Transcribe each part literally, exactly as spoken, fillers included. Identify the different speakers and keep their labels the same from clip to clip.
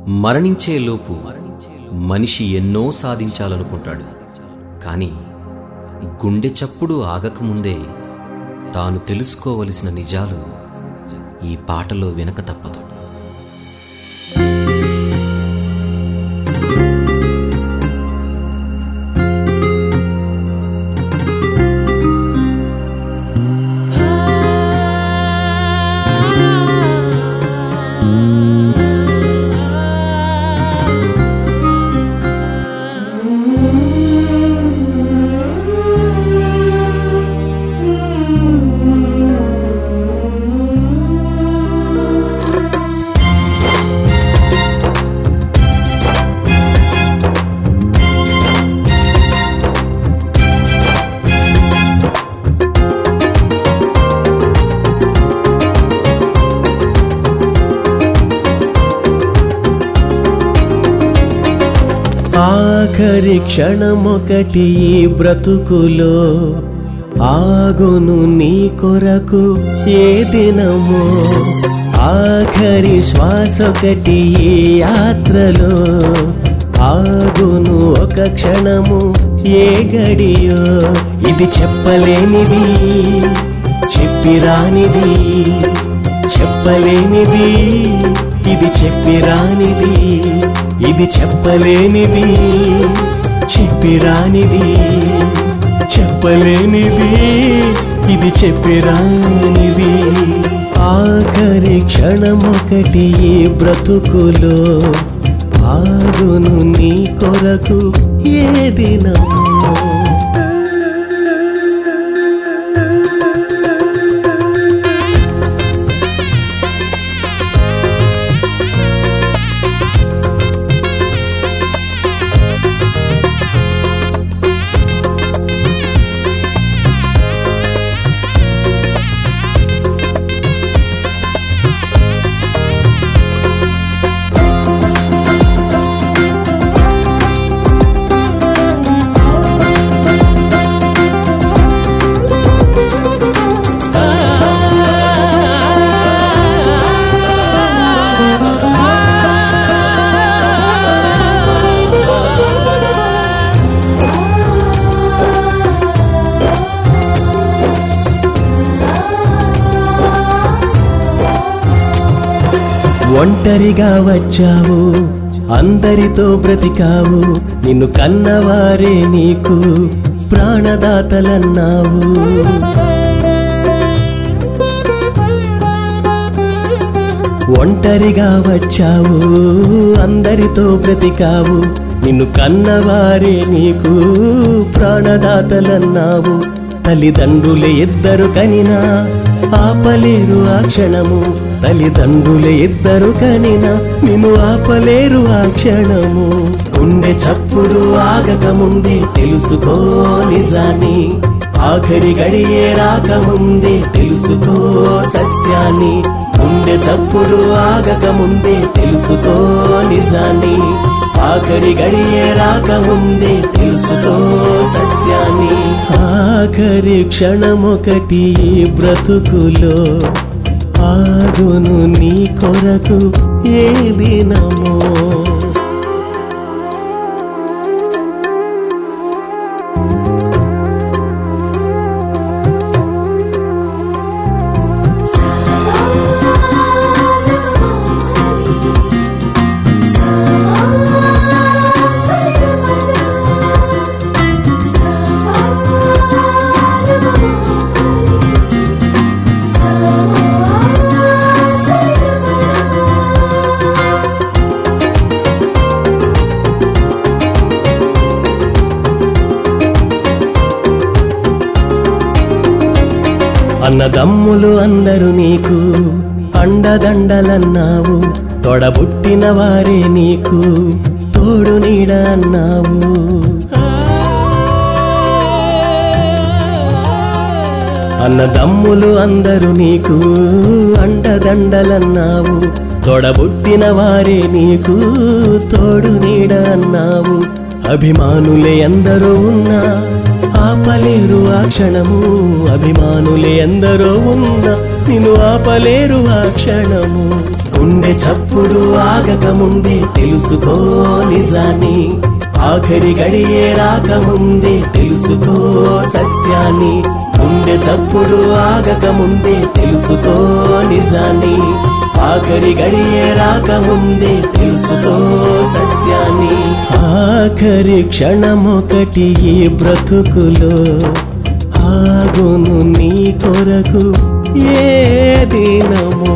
Speaker 1: మరణించేలోపు మనిషి ఎన్నో సాధించాలనుకుంటాడు. కానీ గుండె చప్పుడు ఆగకముందే తాను తెలుసుకోవలసిన నిజాలు ఈ పాటలో వినక తప్పదు.
Speaker 2: ఆఖరి క్షణమొకటి బ్రతుకులో ఆగును నీ కొరకు ఏ దినమో, ఆఖరి శ్వాసొకటి ఈ యాత్రలో ఆగును ఒక క్షణము ఏ గడియో. ఇది చెప్పలేనిది చెప్పిరానిది, చెప్పలేనిది ఇది చెప్పిరానిది, ఇది చెప్పలేనిది చెప్పిరానిది, చెప్పలేనిది ఇది చెప్పిరానిది. ఆఖరి క్షణమొకటి బ్రతుకులో ఆగును నీ కొరకు ఏ దినమో. ఒంటరిగా వచ్చావు, అందరితో బ్రతికావు, నిన్ను కన్నవారే నీకు ప్రాణదాతలన్నావు. ఒంటరిగా వచ్చావు, అందరితో బ్రతికావు, నిన్ను కన్నవారే నీకు ప్రాణదాతలన్నావు. తల్లిదండ్రులే ఇద్దరు కనినా ఆపలేరు ఆ క్షణము, తల్లిదండ్రులే ఇద్దరు కనినా నిన్ను ఆపలేరు ఆ క్షణము. గుండె చప్పుడు ఆగకముందే తెలుసుకో నిజాన్ని, ఆఖరి గడియే రాకముందే తెలుసుకో సత్యాన్ని. గుండె చప్పుడు ఆగకముందే తెలుసుకో నిజాన్ని, ఆఖరి గడియే రాకముందే తెలుసుకో సత్యాన్ని. ఆఖరి క్షణమొకటి బ్రతుకులో ఆగును నీ కొరకు ఏ దినమో. అన్నదమ్ములు అందరూ నీకు అండదండలన్నావు, తొడబుట్టిన వారే నీకు తోడు నీడ అన్నావు. అన్నదమ్ములు అందరూ నీకు అండదండలన్నావు, తొడబుట్టిన వారే నీకు తోడు నీడ అన్నావు. అభిమానులే ఎందరో ఉన్నా ఆపలేరు ఆ క్షణము, అభిమానులే ఎందరో ఉన్నా నిన్ను ఆపలేరు ఆ క్షణము. గుండె చప్పుడు ఆగకముందే తెలుసుకో నిజాన్ని, ఆఖరి గడియే రాకముందే తెలుసుకో సత్యాన్ని. గుండె చప్పుడు ఆగకముందే తెలుసుకో నిజాన్ని, ఆఖరి గడియే రాకముందే తెలుసుకో సత్యాన్ని. ఆఖరి క్షణమొకటి ఈ బ్రతుకులో ఆగును నీ కొరకు ఏ దినమో.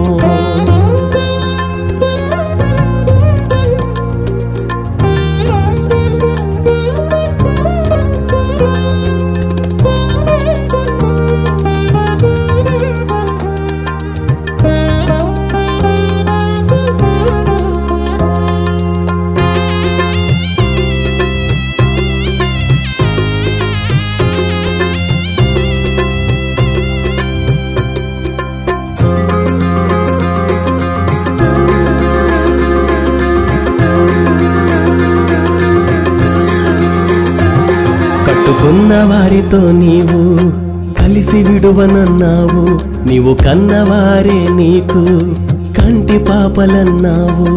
Speaker 2: కట్టుకున్న వారితో నీవు కలిసి విడువనన్నావు, నీవు కన్నవారే నీకు కంటి పాపలన్నావు.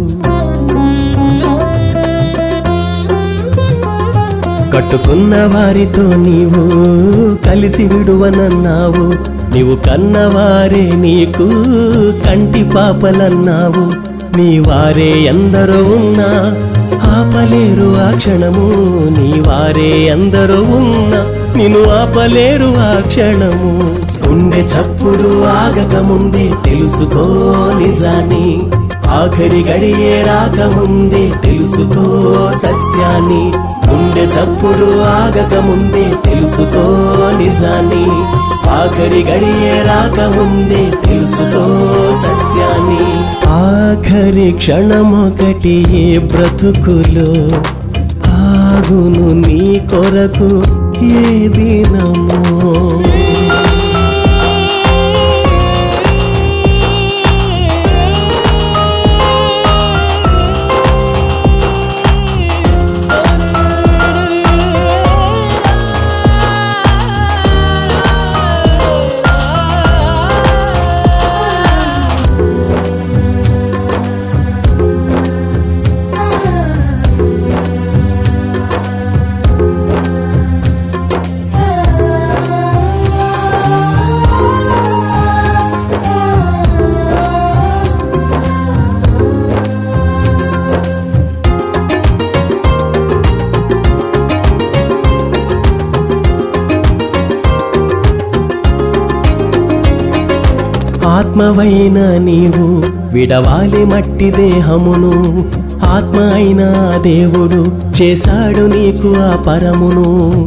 Speaker 2: కట్టుకున్న వారితో నీవు కలిసి విడువనన్నావు, నీవు కన్నవారే నీకు కంటి పాపలన్నావు. నీ వారే ఎందరో ఉన్నా ఆపలేరు ఆ క్షణము, నీ వారే ఎందరో ఉన్నా నిన్ను ఆపలేరు ఆ క్షణము. గుండె చప్పుడు ఆగకముందే తెలుసుకో నిజాన్ని, ఆఖరి గడియే రాకముందే తెలుసుకో సత్యాన్ని. గుండె చప్పుడు ఆగకముందే తెలుసుకో నిజాన్ని, ఆఖరి గడియే రాకముందే తెలుసుకో సత్యాన్ని. ఆఖరి క్షణమొకటి ఏ బ్రతుకులో ఆగును నీ కొరకు ఏ దినమో. ఆత్మవైన నీవు విడవాలి మట్టి దేహమును, ఆత్మ అయిన దేవుడు చేశాడు నీకు ఆ పరమును.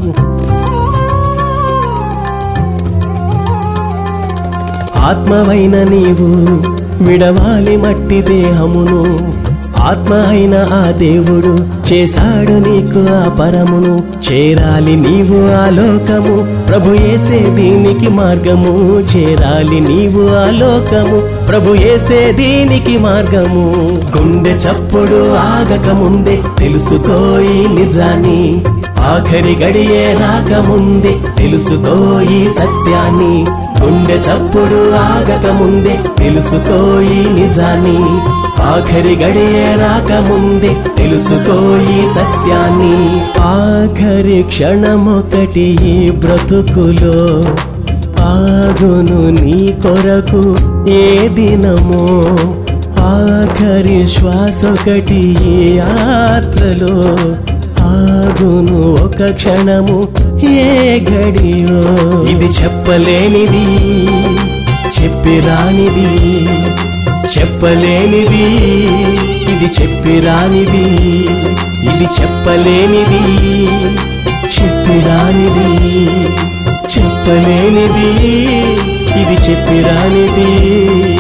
Speaker 2: ఆత్మవైన నీవు విడవాలి మట్టి దేహమును, ఆత్మ అయిన ఆ దేవుడు చేశాడు నీకు ఆ పరమును. చేరాలి నీవు ఆ లోకము, ప్రభు యేసే దీనికి మార్గము. చేరాలి నీవు ఆ లోకము, ప్రభు యేసే దీనికి మార్గము. గుండె చప్పుడు ఆగకముందే తెలుసుకో ఈ నిజాన్ని, ఆఖరి గడియే రాకముందే తెలుసుకో ఈ సత్యాన్ని. గుండె చప్పుడు ఆగకముందే తెలుసుకో ఈ నిజాన్ని, ఆఖరి గడియే రాకముందే తెలుసుకో ఈ సత్యాన్ని. ఆఖరి క్షణమొకటి ఈ బ్రతుకులో ఆగును నీ కొరకు ఏ దినమో. ఆఖరి శ్వాసొకటి ఈ యాత్రలో ఆగును ఒక క్షణము ఏ గడియో. ఇది చెప్పలేనిది చెప్పిరానిది, చెప్పలేనిది ఇది చెప్పిరానిది, ఇది చెప్పలేనిది చెప్పిరానిది, చెప్పలేనిది ఇది చెప్పిరానిది.